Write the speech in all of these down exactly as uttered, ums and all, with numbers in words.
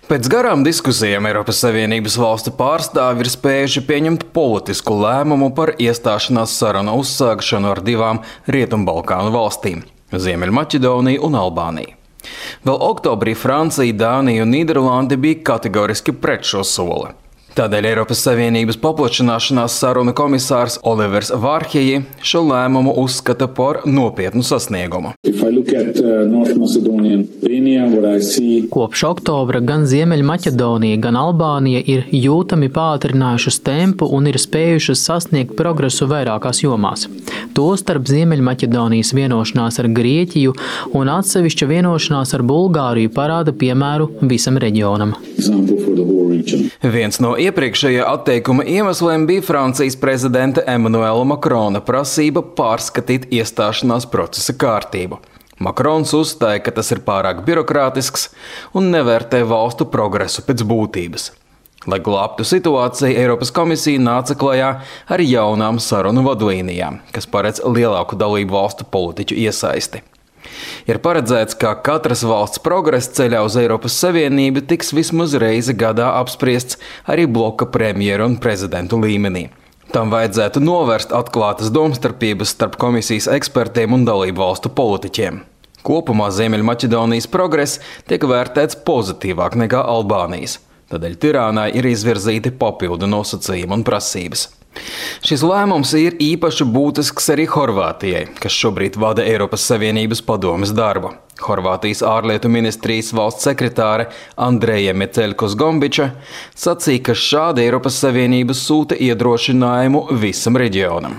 Pēc garām diskusijām Eiropas Savienības valstu pārstāvji ir spējuši pieņemt politisku lēmumu par iestāšanās sarunu uzsākšanu ar divām Rietumbalkānu valstīm – Ziemeļmaķedoniju un Albāniju. Vēl oktobrī Francija, Dānija un Nīderlande bija kategoriski pret šo soli. Tādēļ Eiropas Savienības paplašināšanās sarunu komisārs Olivers Vārhelyi šo lēmumu uzskata par nopietnu sasniegumu. At, uh, see... Kopš oktobra gan Ziemeļmaķedonija, gan Albānija ir jūtami pātrinājušas tempu un ir spējušas sasniegt progresu vairākās jomās. Tostarp Ziemeļmaķedonijas vienošanās ar Grieķiju un atsevišķa vienošanās ar Bulgāriju parāda piemēru visam reģionam. Viens no iepriekšējā atteikuma iemesliem bija Francijas prezidenta Emmanuela Macrona prasība pārskatīt iestāšanās procesa kārtību. Macrons uzstāja, ka tas ir pārāk birokrātisks un nevērtē valstu progresu pēc būtības. Lai glābtu situāciju, Eiropas komisija nāca klajā ar jaunām sarunu vadlīnijām, kas paredz lielāku dalību valstu politiķu iesaisti. Ir paredzēts, ka katras valsts progress ceļā uz Eiropas Savienību tiks vismaz reizi gadā apspriests arī bloka premjeru un prezidentu līmenī. Tam vajadzētu novērst atklātas domstarpības starp komisijas ekspertiem un dalību valstu politiķiem. Kopumā Ziemeļmaķedonijas progress tiek vērtēts pozitīvāk nekā Albānijas. Tādēļ Tirānai ir izvirzīti papildu nosacījumi un prasības. Šis lēmums ir īpaši būtisks arī Horvātijai, kas šobrīd vada Eiropas Savienības padomes darbu. Horvātijas ārlietu ministrijas valsts sekretāre Andreja Meteļkos-Gombiča sacīja, ka šāda Eiropas Savienība sūta iedrošinājumu visam reģionam.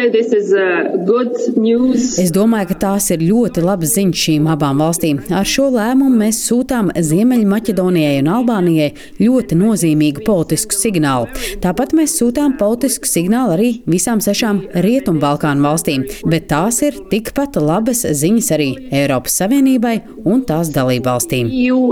Es domāju, ka tās ir ļoti labas ziņas šīm abām valstīm. Ar šo lēmumu mēs sūtām Ziemeļmaķedonijai un Albānijai ļoti nozīmīgu politisku signālu. Tāpat mēs sūtām politisku signālu arī visām sešām Rietumbalkānu valstīm, bet tās ir tikpat labas ziņas arī Eiropas Savienībai un tās dalībvalstīm.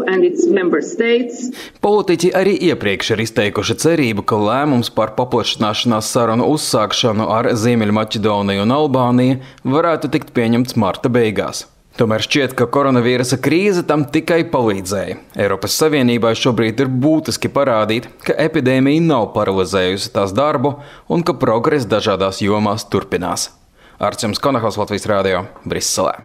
Politiķi arī iepriekš ir izteikuši cerību, ka lēmums par paplašināšanās sarunu uzsākšanu ar Ziemeļmaķedoniju un Albāniju varētu tikt pieņemts marta beigās. Tomēr šķiet, ka koronavīrusa krīze tam tikai palīdzēja. Eiropas Savienībai šobrīd ir būtiski parādīt, ka epidēmija nav paralizējusi tās darbu un ka progress dažādās jomās turpinās. Arčuns Konahos, Latvijas Rādio, Briselē.